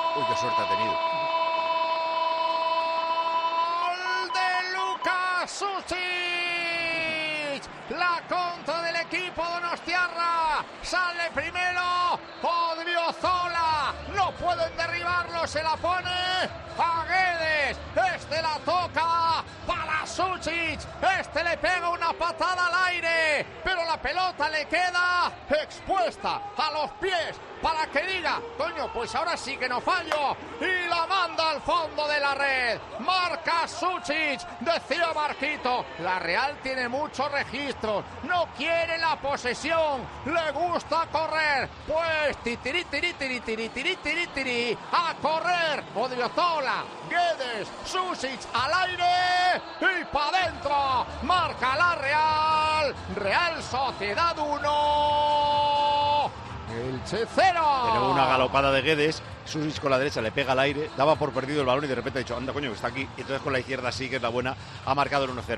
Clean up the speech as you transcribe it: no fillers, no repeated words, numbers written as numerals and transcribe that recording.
Uy, qué suerte ha tenido. ¡Gol de Lucas Susic! La contra del equipo donostiarra. Sale primero Odriozola. No pueden derribarlo. Se la pone a Guedes. Este la toca para Susic. Este le pega una patada al aire. Pero la pelota le queda expuesta a los pies para que diga, coño, pues ahora sí que no fallo. Y la manda al fondo de la red. Marca Susic. Decía Marquito, la Real tiene muchos registros. No quiere la posesión. Le gusta correr. Pues titiri, tiri, tiri, tiri, tiri, tiri, tiri. A correr. Odriozola, Guedes, Susic al aire. Y para adentro. Marca la Real. Real Sociedad 1. Elche 0. Tenemos una galopada de Guedes. Susic con la derecha le pega al aire. Daba por perdido el balón y de repente ha dicho, anda coño, que está aquí. Y entonces con la izquierda sí, que es la buena, ha marcado el 1-0.